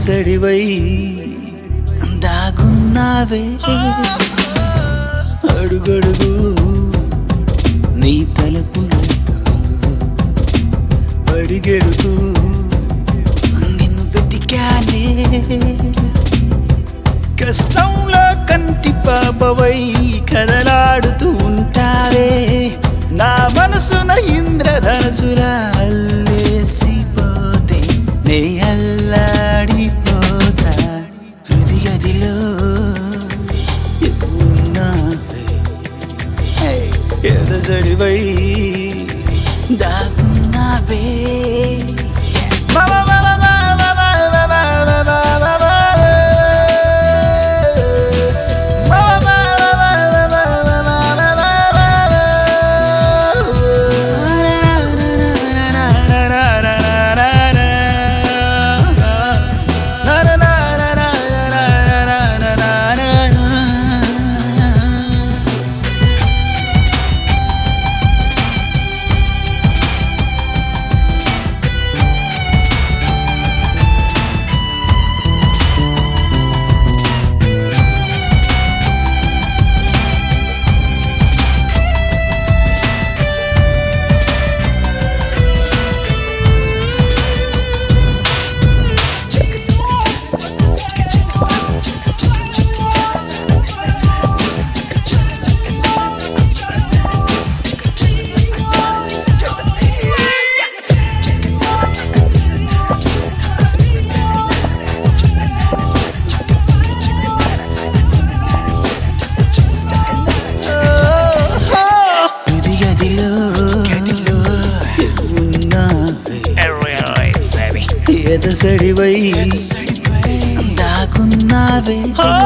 ఎదసడివై దాగున్నావే అడుగడుగు నీ తలుపులతో పరిగెడుతూ నిన్ను వెతికానే కష్టంలో కంటి పాపవై కదలాడుతూ ఉంటావే నా మనసున ఇంద్రధనుసులా అల్లేసిపోతే నే అల్లాడిపోతా హృదయదిలో ఎదసడివై దాగున్నావే ఎదసడివై దాగున్నావే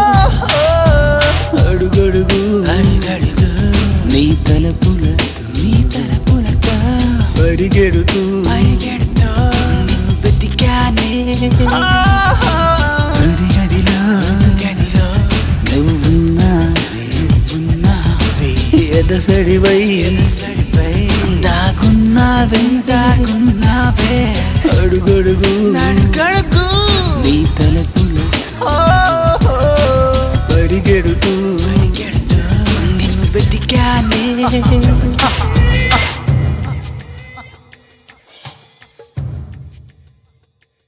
అడుగడుగు నీ తలుపులతో పరిగెడుతూ నిన్ను వెతికానే హృదయదిలో నువ్వున్నావే ఎదసడివై దాగున్నావే అడుగడుగు నీ తలుపులో పరిగెడుతూ నిన్ను వెతికానే